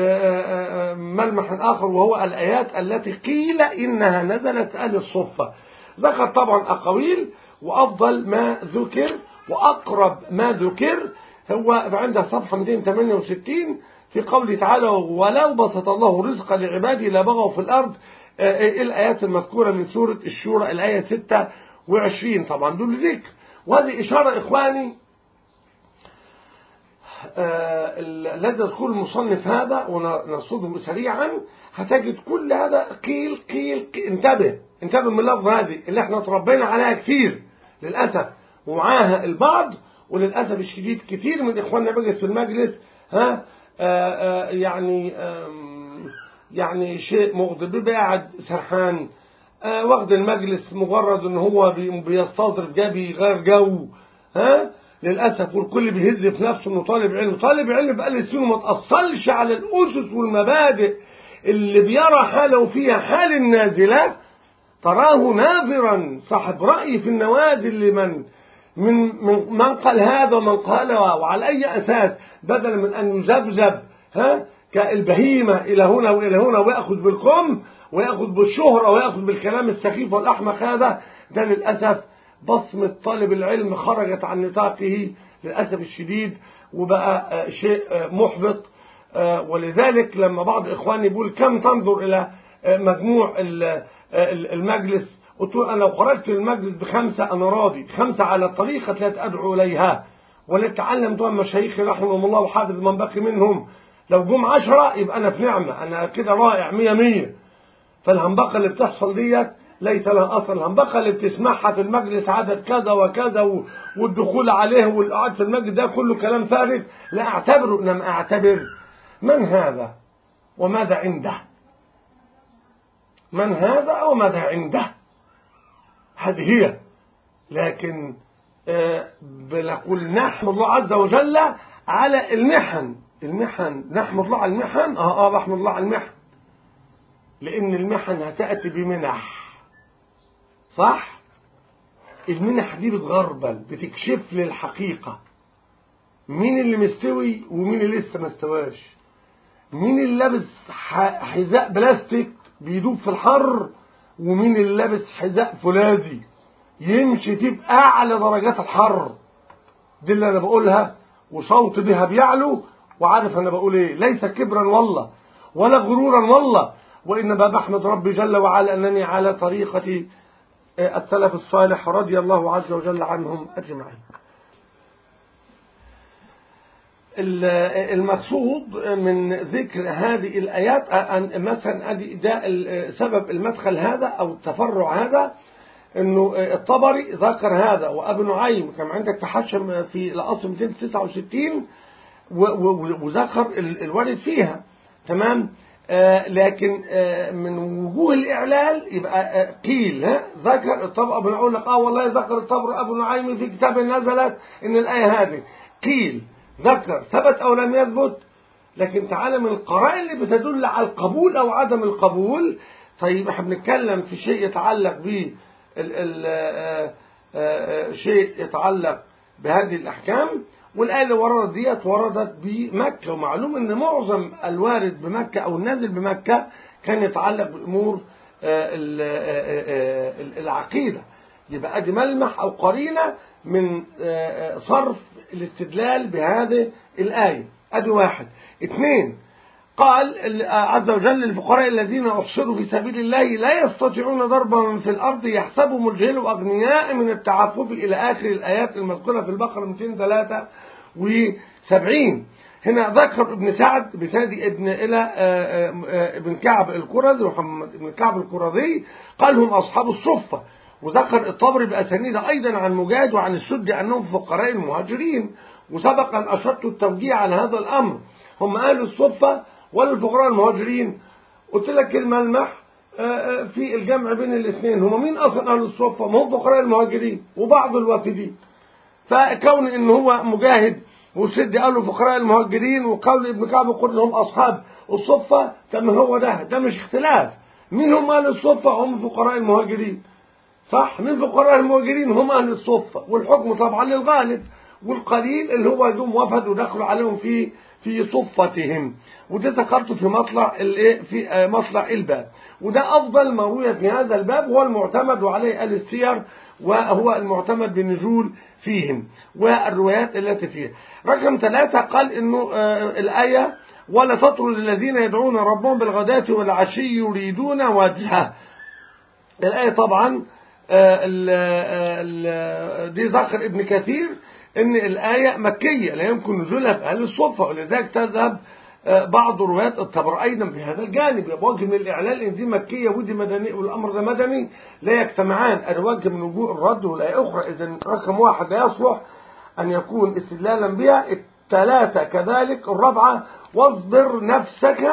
ملمح آخر وهو الآيات التي قيل إنها نزلت آل الصفة. ذكر طبعا أقاويل، وأفضل ما ذكر وأقرب ما ذكر هو عند صفحة مئتين وثمانية وستين في قوله تعالى ولو بسط الله رزق لعباده لبغوا في الأرض. الآيات المذكورة من سورة الشورى الآية ستة وعشرين طبعا دول ذكر. وهذه إشارة إخواني الذي يذكر المصنف هذا ونرصده سريعا هتجد كل هذا قيل قيل, قيل انتبه انتبه من اللفظ هذه اللي احنا تربينا عليها كثير للأسف ومعاها البعض، وللأسف الشديد كثير من إخواننا بجلس في المجلس ها آآ آآ يعني يعني شيء مغضب، بيبقى قاعد سرحان واخد المجلس مجرد ان هو بيستظرف جاي بيغير جو. ها للأسف والكل بيهز في نفسه انه طالب علم، طالب علم بقى سنه ما تأصلش على الأسس والمبادئ اللي بيرى حاله فيها حال النازلة. تراه ناظرا صاحب رأي في النوازل لمن من من قال هذا ومن قال وعلى أي أساس، بدلا من أن يذبذب ها كالبهيمة إلى هنا وإلى هنا، ويأخذ بالقم ويأخذ بالشهرة ويأخذ بالكلام السخيف والأحمق. هذا ده للأسف بصمة طالب العلم خرجت عن نطاقه للأسف الشديد، وبقى شيء محبط. ولذلك لما بعض إخواني يقول كم تنظر إلى مجموع المجلس، قلت له أنا لو خرجت المجلس بخمسة أنا راضي، خمسة على الطريقة التي أدعو إليها ولتعلم دون مشايخي رحمهم الله وحافظ من بقي منهم. لو جم عشرة يبقى أنا في نعمة، أنا كده رائع مية مية. فالهنبقة اللي بتحصل ديت ليس لها أصل. الهنبقة اللي بتسمعها في المجلس عدد كذا وكذا والدخول عليه والقعاد في المجلس ده كله كلام فارغ لا أعتبره، إنما أعتبر من هذا وماذا عنده، من هذا وماذا عنده، هذه هي. لكن آه بنقول نحمد الله عز وجل على المحن. المحن نحمد الله على المحن، اه اه بحمد الله على المحن، لأن المحن هتأتي بمنح، صح؟ المنح دي بتغربل، بتكشف لي الحقيقة، مين اللي مستوي ومين اللي لسه ما استواش، مين اللي لابس حذاء بلاستيك بيدوب في الحر ومين اللي لابس حذاء فولاذي يمشي فيه بأعلى درجات الحر. دي اللي أنا بقولها وصوت بها بيعلو وعارف أنا بقول إيه، ليس كبرا والله ولا غرورا والله، وإنما بحمد ربي جل وعلا أنني على طريقة السلف الصالح رضي الله عز وجل عنهم أجمعين. المقصود من ذكر هذه الآيات أن مثلا ده سبب المدخل هذا أو التفرع هذا، إنه الطبري ذكر هذا وأبو نعيم كان عندك تحشم في الأصل مئتين وتسعة وستين وذكر الوارد فيها، تمام. آه لكن آه من وجوه الإعلال يبقى آه قيل ها ذكر الطبر أبو نعيم لك اه والله ذكر الطبر أبو نعيم في كتاب نزلت إن الآية هذه قيل ذكر ثبت أو لم يثبت. لكن تعالى من القرائن اللي بتدل على القبول أو عدم القبول. طيب احنا بنتكلم في شيء يتعلق ب شيء يتعلق بهذه الأحكام، والآية اللي وردت ديت وردت بمكة، ومعلوم ان معظم الوارد بمكة او النازل بمكة كان يتعلق بأمور العقيدة. يبقى ادي ملمح او قرينة من صرف الاستدلال بهذه الآية. ادي واحد. اثنين، قال عز وجل الفقراء الذين أحصروا في سبيل الله لا يستطيعون ضربا في الأرض يحسبهم الجهل أغنياء من التعفف إلى آخر الآيات المذكورة في البقرة مئتين وثلاثة وسبعين. هنا ذكر ابن سعد بسند ابن إلى ابن كعب القرظي محمد ابن كعب القرظي قال هم أصحاب الصفة، وذكر الطبري بأسانيد أيضا عن مجاهد وعن السدي أنهم فقراء المهاجرين. وسبق أن أشرت التوجيه على هذا الأمر، هم أهل الصفة ولا الفقراء المهاجرين؟ قلت لك الملمح في الجمع بين الاثنين، هم مين أصلا أهل الصفة؟ ما هم فقراء المهاجرين وبعض الوافدين. فكون إن هو مجاهد والسدي قالوا فقراء المهاجرين وقول ابن كعب قل هم أصحاب الصفة، طب هو ده ده مش اختلاف. مين هم أهل الصفة؟ هم فقراء المهاجرين، صح؟ من فقراء المهاجرين هم أهل الصفة، والحكم طبعا للغالب، والقليل اللي هو يدوم وفد ودخلوا عليهم في في صفتهم. وده ذكرته في مطلع الايه في مطلع الباب، وده افضل ما روي في هذا الباب، هو المعتمد وعليه اهل السير، وهو المعتمد بالنزول فيهم والروايات التي فيها. رقم ثلاثة قال انه الايه ولا تطرد الذين يدعون ربهم بالغداة والعشي يريدون وجهه. الايه طبعا ال ال دي ذكر ابن كثير ان الآية مكية لا يمكن نزولها في أهل الصفة، ولذلك تذهب بعض روايات الطبر أيضا بهذا الجانب، يبقى وجه من الإعلال إن دي مكية ودي مدني والأمر ده مدني لا يجتمعان. الوجه من وجوه الرد والآية أخرى. إذن رقم واحد لا يصلح أن يكون استدلالا بها. الثلاثة كذلك. الرابعة واصبر نفسك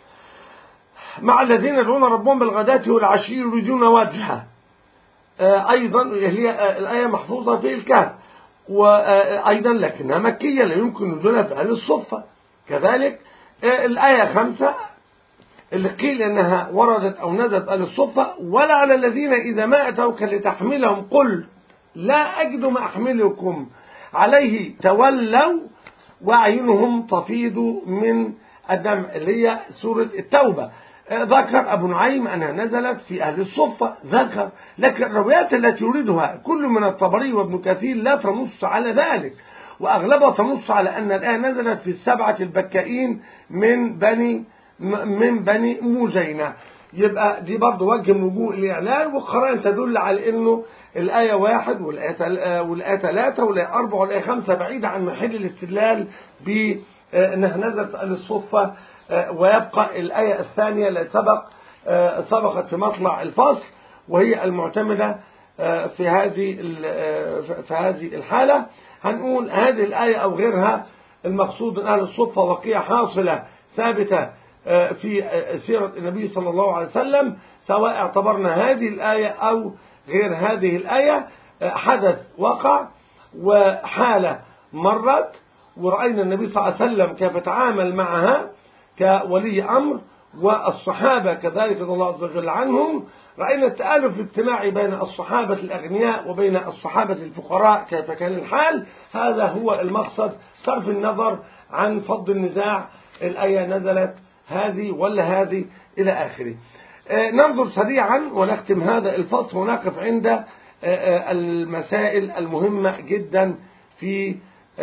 مع الذين يدعون ربهم بالغداة والعشي يريدون وجهه. أيضا هي الآية محفوظة في الكهف، وأيضا لكنها مكية لا يمكن نزولها في أهل الصفة. كذلك الآية خمسة اللي قيل أنها وردت أو نزلت أهل الصفة ولا على الذين إذا ما أتوك لتحملهم قل لا أجد ما أحملكم عليه تولوا وأعينهم تفيض من الدمع اللي هي سورة التوبة. ذكر أبو نعيم أنها نزلت في أهل الصفة، ذكر، لكن الروايات التي يريدها كل من الطبري وابن كثير لا تنص على ذلك، وأغلبها تنص على أن الآية نزلت في السبعة البكائين من بني من بني مزينة. يبقى دي برضه وجه من وجوه الإعلان، والقرائن تدل على أنه الآية واحد والآية والآية ثلاثة والآية أربعة والآية خمسة بعيدة عن محل الاستدلال بأنها نزلت في أهل الصفة، ويبقى الآية الثانية التي سبق سبقت في مطلع الفصل، وهي المعتمدة في هذه في هذه الحالة. هنقول هذه الآية أو غيرها المقصود من أهل الصفة وقيع حاصلة ثابتة في سيرة النبي صلى الله عليه وسلم، سواء اعتبرنا هذه الآية أو غير هذه الآية، حدث وقع وحالة مرت ورأينا النبي صلى الله عليه وسلم كيف تعامل معها كولي أمر، والصحابة كذلك رضي الله عز وجل عنهم. رأينا التآلف الاجتماعي بين الصحابة الأغنياء وبين الصحابة الفقراء كيف كان الحال. هذا هو المقصد، صرف النظر عن فض النزاع، الآية نزلت هذه ولا هذه إلى آخره. ننظر سريعا ونختم هذا الفصل ونقف عند المسائل المهمة جدا في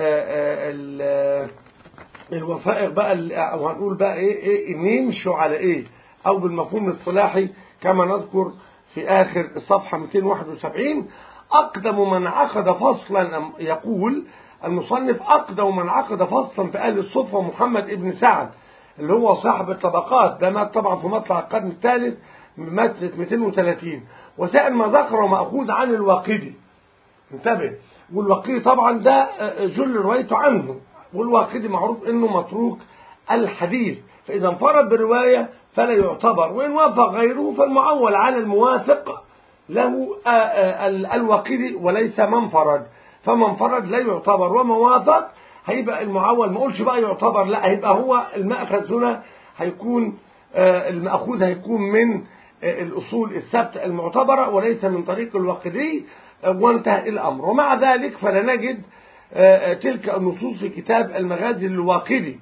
الوثائق بقى، أو هنقول بقى إيه, إيه نمشوا على إيه، أو بالمفهوم الاصطلاحي كما نذكر في آخر الصفحة مئتين وواحد وسبعين. أقدم من عقد فصلا، يقول المصنف، أقدم من عقد فصلا في أهل الصفة محمد ابن سعد اللي هو صاحب الطبقات، ده مات طبعا في مطلع القرن الثالث، مات مئتين وثلاثين. وسائل ما ذكره مأخوذ عن الواقدي، انتبه، والواقدي طبعا ده جل روايته عنه، والواقدي معروف انه متروك الحديث، فاذا انفرد برواية فلا يعتبر، وان وافق غيره فالمعول على الموافق له الواقدي وليس من فرد، فمن فرد لا يعتبر، وما وافق هيبقى المعول، ما اقولش بقى يعتبر، لا، هيبقى هو المأخذ هنا هيكون المأخوذ هيكون من الأصول الثابتة المعتبرة وليس من طريق الواقدي، وانتهى الأمر. ومع ذلك فلا نجد تلك النصوص في كتاب المغازي الواقدي،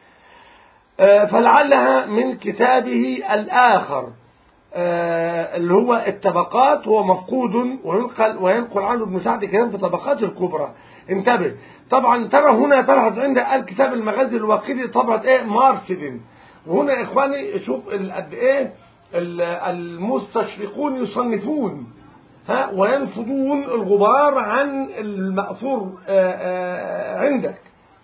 فلعلها من كتابه الآخر اللي هو الطبقات، هو مفقود وينقل وينقل عنه ابن سعد كلام في طبقات الكبرى. انتبه طبعا، ترى هنا تلاحظ عند الكتاب المغازي الواقدي طبعة ايه مارسدن، وهنا يا اخواني شوف قد ايه المستشرقون يصنفون ها وينفضون الغبار عن المأثور عندك،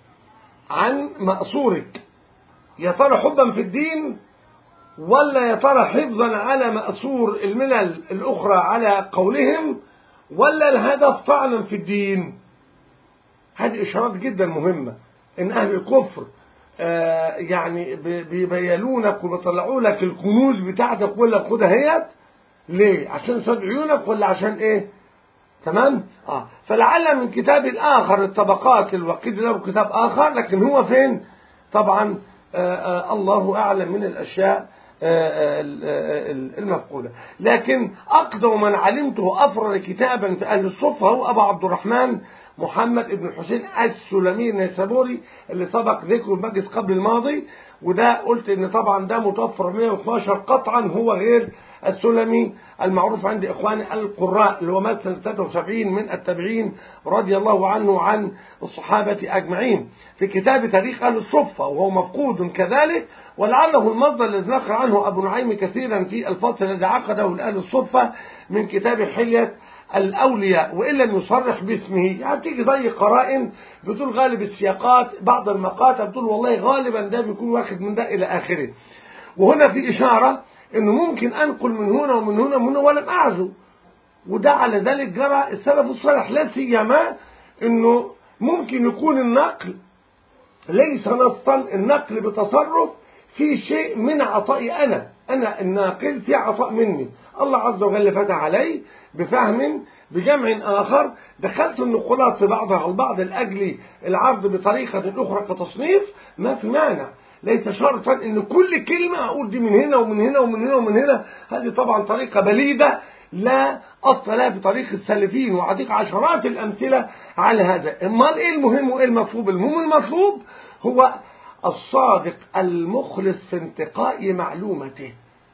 عن مأثورك، يا ترى حبا في الدين ولا يا ترى حفظا على مأثور الملل الأخرى على قولهم، ولا الهدف طعنا في الدين. هذه إشارات جدا مهمة، إن أهل الكفر آه يعني بيبيلونك وبيطلعوا لك الكنوز بتاعتك ولا خدها هيت ليه؟ عشان سد عيونك ولا عشان إيه؟ تمام؟ آه فلعل من كتاب الآخر الطبقات الواقدي له كتاب آخر، لكن هو فين؟ طبعا آه آه الله أعلم من الأشياء المفقودة. لكن أقدم من علمته أفرد كتابا في أهل الصفة هو أبو عبد الرحمن محمد بن الحسين السلمي النيسابوري اللي سبق ذكره المجلس قبل الماضي، وده قلت ان طبعا ده متوفر مئة واثناشر قطعا، هو غير السلمي المعروف عند اخواني القراء اللي هو مات سنة ثلاثة وسبعين من التابعين رضي الله عنه وعن الصحابة اجمعين، في كتاب تاريخ اهل الصفة، وهو مفقود كذلك، ولعله المصدر الذي نقل عنه ابو نعيم كثيرا في الفصل الذي عقده لاهل الصفة من كتاب حلية الأولياء، وإن لم يصرح باسمه. يعني تيجي زي قرائن بتقول غالب السياقات، بعض المقاطع بتقول والله غالبا ده بيكون واخد من ده إلى آخره. وهنا في إشارة إنه ممكن أنقل من هنا ومن هنا ومن هنا ولم أعزو، وده على ذلك جرى السلف الصالح، لا سيما إنه ممكن يكون النقل ليس نصا، النقل بتصرف في شيء من عطائي أنا أنا الناقل في عطاء مني، الله عز وجل فتح علي بفهم بجمع آخر، دخلت النقولات في بعضها البعض لأجل العرض بطريقة أخرى كتصنيف، ما في مانع، ليس شرطا ان كل كلمة اقول دي من هنا ومن هنا ومن هنا ومن هنا. هذه طبعا طريقة بليدة لا اصل لها في طريق السلفيين، وأعطيك عشرات الامثلة على هذا. امال ايه المهم وايه المطلوب؟ المهم المطلوب هو الصادق المخلص في انتقاء معلومته،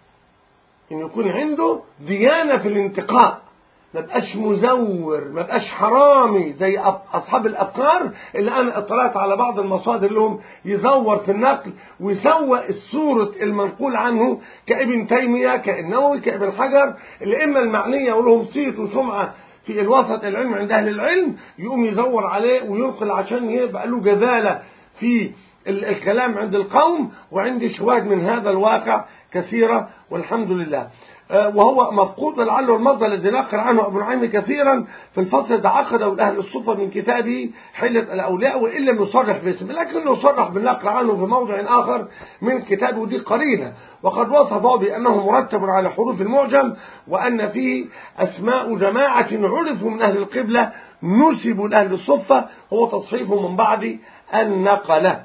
إن يكون عنده ديانة في الانتقاء، ما بقاش مزور، ما بقاش حرامي زي أصحاب الأفكار اللي أنا اطلعت على بعض المصادر لهم يزور في النقل ويسوء الصورة المنقول عنه كابن تيمية كالنووي كابن حجر، الأئمة المعنية ولهم صيت وسمعة في الوسط العلم عند أهل العلم، يقوم يزور عليه وينقل عشان يبقى له جذالة في الكلام عند القوم. وعندي شواهد من هذا الواقع كثيرة والحمد لله. وهو مفقود، ولعله المصدر الذي نقل عنه ابو نعيم كثيرا في الفصل ده عقده الاهل الصفه من كتابه حلة الاولياء، وان لم يصرح باسم لكنه يصرح بالنقل عنه في موضع اخر من كتابه، ودي قرينه. وقد وصفه بانه مرتب على حروف المعجم، وان فيه اسماء جماعه عرفوا من اهل القبله نسبوا لاهل الصفه، هو تصحيفه من بعد النقله.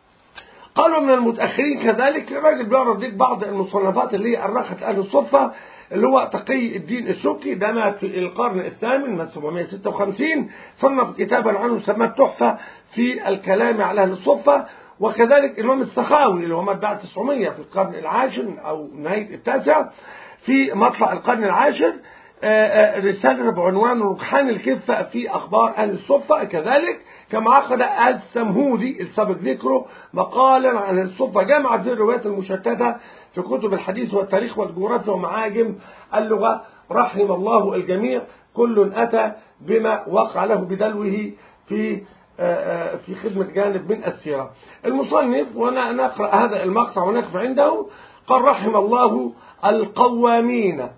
قالوا من المتأخرين كذلك الراجل بيعرض ليك بعض المصنفات اللي هي أرخت أهل الصفة، اللي هو تقي الدين السبكي، ده مات في القرن الثامن من سبعمائة وستة وخمسين، صنف كتابا عنه سماه تحفة في الكلام على أهل الصفة. وكذلك الإمام السخاوي اللي هو مات بعد تسعمائة في القرن العاشر أو نهاية التاسع، في مطلع القرن العاشر رسالة بعنوان ركحان الكفة في أخبار أهل الصفة. كذلك كما عقد السمهودي السابق ذكره مقالا عن الصفة جمع في الروايات المشتتة في كتب الحديث والتاريخ والجغرافيا ومعاجم اللغة، رحم الله الجميع، كل أتى بما وقع له بدلوه في في خدمة جانب من السيرة. المصنف وانا نقرأ هذا المقطع ونقف عنده، قال رحم الله القوامين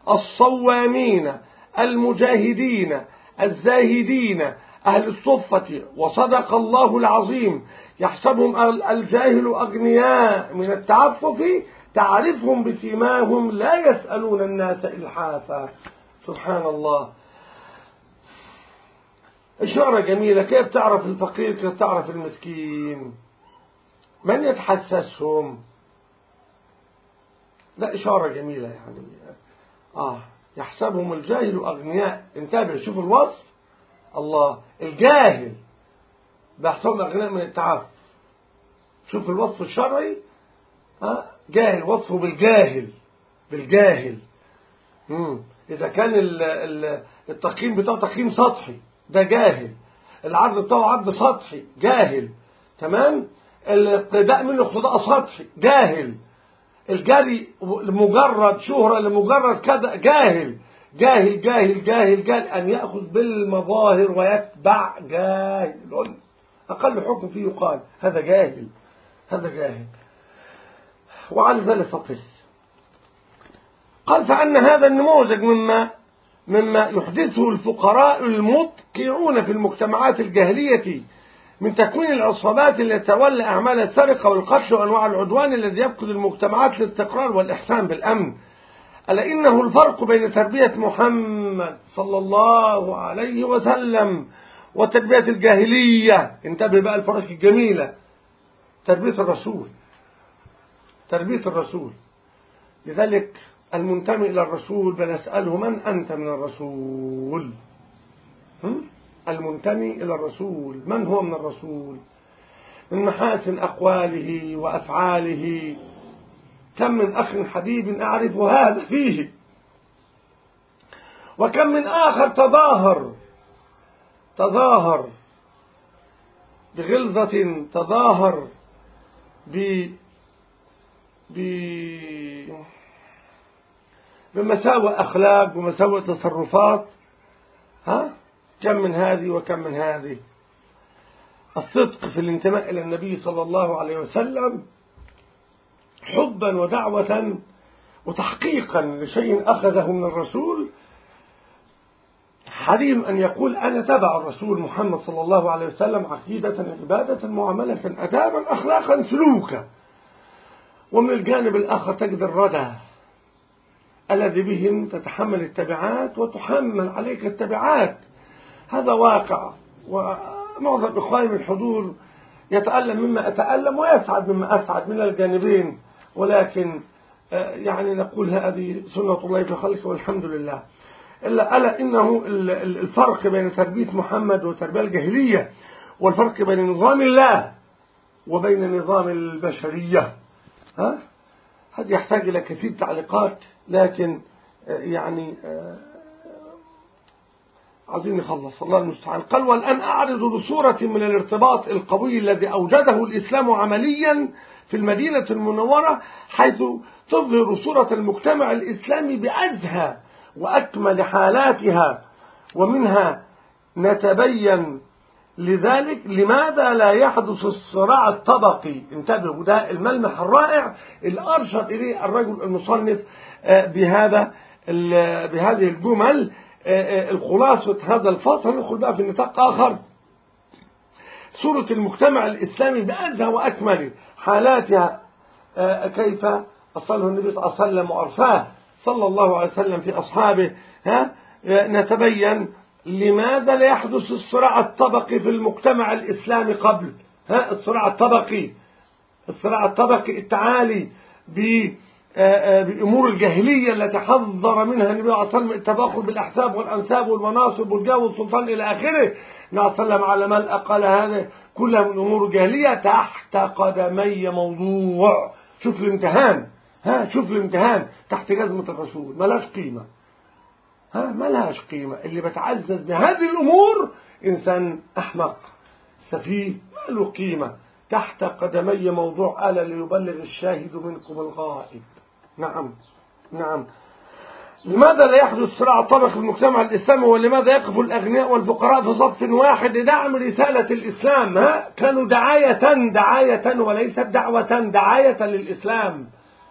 الصوامين المجاهدين الزاهدين أهل الصفة، وصدق الله العظيم يحسبهم الجاهل أغنياء من التعفف تعرفهم بسيماهم لا يسألون الناس إلحافا. سبحان الله، إشارة جميلة. كيف تعرف الفقير؟ كيف تعرف المسكين؟ من يتحسسهم؟ لا إشارة جميلة يعني. آه يحسبهم الجاهل أغنياء، انتبه شوف الوصف، الله الجاهل بيحسبهم أغنياء من التعفف، شوف الوصف الشرعي، آه جاهل وصفه بالجاهل بالجاهل. مم. إذا كان التقييم بتاعه تقييم سطحي ده جاهل، العرض بتاعه عرض سطحي جاهل، تمام، الاقتداء منه اقتداء سطحي جاهل، الجري لمجرد شهرة لمجرد كذا جاهل جاهل جاهل جاهل جاهل. أن يأخذ بالمظاهر ويتبع جاهل، أقل حكم فيه يقال هذا جاهل هذا جاهل. وعلى ذلك فقس. قال فأن هذا النموذج مما مما يحدثه الفقراء المتقعون في المجتمعات الجاهلية من تكوين العصابات التي تولى أعمال السرقة والقتل وأنواع العدوان الذي يفقد المجتمعات الاستقرار والإحسان بالأمن. ألا إنه الفرق بين تربية محمد صلى الله عليه وسلم وتربية الجاهلية. انتبه بقى الفرق الجميلة، تربية الرسول تربية الرسول. لذلك المنتمي إلى الرسول بنسأله من أنت من الرسول؟ هم؟ المنتمي إلى الرسول من هو من الرسول؟ من محاسن أقواله وأفعاله كم من أخ حبيب أعرف هذا فيه، وكم من آخر تظاهر تظاهر بغلظة، تظاهر ب ب بمساوئ أخلاق ومساوئ تصرفات. ها كم من هذه وكم من هذه. الصدق في الانتماء إلى النبي صلى الله عليه وسلم حبا ودعوة وتحقيقا لشيء أخذه من الرسول، حريم أن يقول أنا تبع الرسول محمد صلى الله عليه وسلم عقيدة عبادة معاملة أدابا أخلاقا سلوكا. ومن الجانب الآخر تجد الردى الذي بهم تتحمل التبعات وتحمل عليك التبعات. هذا واقع، ومعظم إخواني من الحضور يتألم مما أتألم ويسعد مما أسعد من الجانبين، ولكن يعني نقول هذه سنة الله في خلقه والحمد لله. إلا ألا إنه الفرق بين تربية محمد وتربية الجاهلية، والفرق بين نظام الله وبين نظام البشرية. ها هذا يحتاج إلى كثير تعليقات، لكن يعني عايزين نخلص، الله المستعان. قال: والآن أعرض لصورة من الارتباط القوي الذي أوجده الإسلام عمليا في المدينة المنورة، حيث تظهر صورة المجتمع الإسلامي بأزهى وأكمل حالاتها، ومنها نتبين لذلك لماذا لا يحدث الصراع الطبقي. انتبهوا، ده الملمح الرائع اللي أرشد إليه الرجل المصنف بهذا بهذه الجمل. الخلاصة هذا الفصل ندخل بقى في نطاق آخر: صورة المجتمع الإسلامي بأزهى وأكمل حالاتها، كيف أصله النبي صلى الله عليه وسلم وأرساه صلى الله عليه وسلم في أصحابه. ها نتبين لماذا لا يحدث الصراع الطبقي في المجتمع الإسلامي قبل. ها الصراع الطبقي الصراع الطبقي التعالي بأمور الجاهلية التي حذر منها النبي صلى الله عليه وسلم، التباخر بالأحساب والأنساب والمناصب والجاه والسلطان إلى آخره. النبي صلى الله عليه وسلم على من أقل هذا كلها من أمور الجاهلية تحت قدمي موضوع. شوف الامتحان، ها شوف الامتحان تحت جزمة الرسول، ملاش قيمة. ها ملهاش قيمة. اللي بتعزز بهذه الأمور إنسان أحمق سفيه، ما له قيمة. تحت قدمي موضوع ألا ليبلغ الشاهد منكم الغائب. نعم نعم. لماذا لا يحدث صراع طبقي في المجتمع الإسلامي، ولماذا يقف الأغنياء والفقراء في صف واحد لدعم رسالة الإسلام؟ ها كانوا دعاية دعاية وليست دعوة، دعاية للإسلام.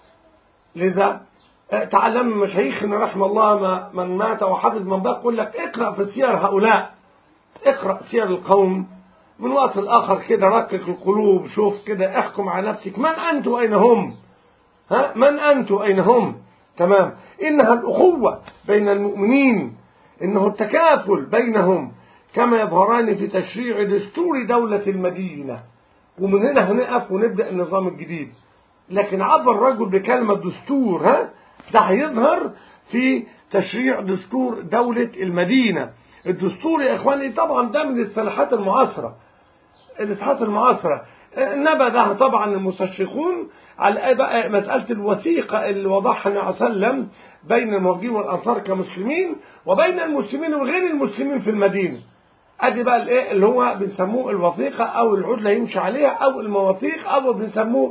لذا تعلم مشايخنا رحمه الله ما من مات وحفظ من بقى يقول لك اقرأ في سير هؤلاء، اقرأ سير القوم من وقت الآخر كده، رقق القلوب، شوف كده، احكم على نفسك من أنت وأين هم. ها من أنت وأين هم. تمام. إنها الأخوة بين المؤمنين، إنه التكافل بينهم، كما يظهران في تشريع دستور دولة المدينة. ومن هنا هنقف ونبدأ النظام الجديد. لكن عبر الرجل بكلمة دستور، ها ده هيظهر في تشريع دستور دولة المدينة. الدستور يا إخواني طبعا ده من الصلاحات المعاصرة، الإصلاحات المعاصرة نبذها طبعا المستشرقون على بقى مسألة الوثيقة اللي وضعها النبي صلى الله عليه وسلم بين المهاجرين والأنصار كمسلمين وبين المسلمين وغير المسلمين في المدينة. ادي بقى الايه اللي هو بنسموه الوثيقة او العدلة يمشي عليها او المواثيق او بنسموه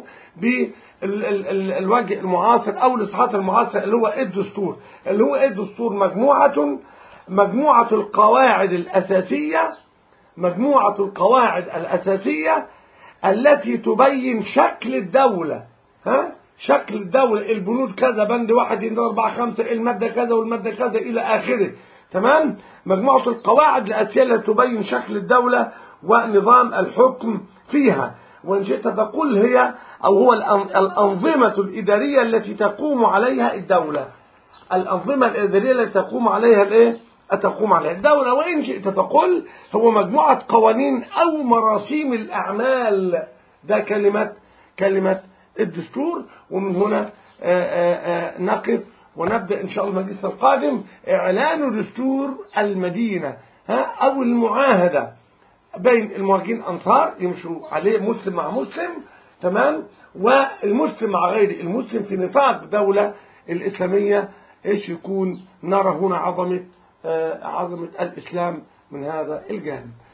بالوجه المعاصر او الإصلاحات المعاصرة اللي هو الدستور. اللي هو الدستور مجموعة مجموعة القواعد الأساسية مجموعة القواعد الأساسية التي تبين شكل الدولة. ها شكل الدولة، البنود كذا، بند واحد اثنين أربعة خمسة، المادة كذا والمادة كذا إلى آخره. تمام. مجموعة القواعد الأساسية التي تبين شكل الدولة ونظام الحكم فيها. وإن شئت فقل هي أو هو الأنظمة الإدارية التي تقوم عليها الدولة. الأنظمة الإدارية التي تقوم عليها الإيه؟ تقوم عليها الدولة. وإن شئت فقل هو مجموعة قوانين أو مراسيم الأعمال. ده كلمة كلمة الدستور. ومن هنا آآ آآ نقف ونبدأ إن شاء الله المجلس القادم إعلان دستور المدينة، ها أو المعاهدة بين المهاجرين الأنصار يمشوا عليه مسلم مع مسلم، تمام، والمسلم مع غير المسلم في نطاق دولة الإسلامية. إيش يكون نرى هنا عظمة عظمة الإسلام من هذا الجانب.